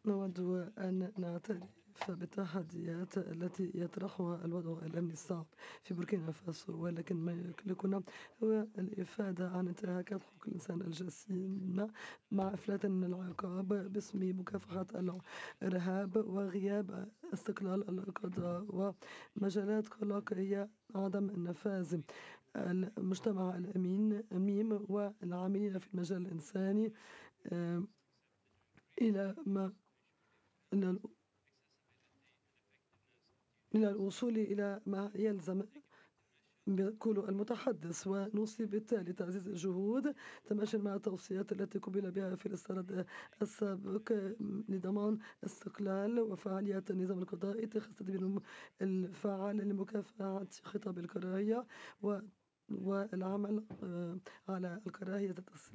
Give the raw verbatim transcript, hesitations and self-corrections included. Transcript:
نود أن نعترف بالتحديات التي يطرحها الوضع الأمني الصعب في بوركينا فاسو، ولكن ما يقلقنا هو الإفادة عن انتهاكات حقوق الإنسان الجسيمة مع إفلات من العقاب باسم مكافحة الإرهاب وغياب استقلال القضاء ومجالات قلق هي عدم النفاذ. المجتمع الأمين ميم والعاملين في المجال الإنساني إلى ما إلى الوصول إلى ما يلزم بقول المتحدث، ونوصي بالتالي تعزيز الجهود تماشيا مع التوصيات التي قبل بها في الاستعراض السابق لضمان استقلال وفعالية النظام القضائي، اتخاذ التدبير الفعال لمكافحة خطاب الكراهية والعمل على الكراهية.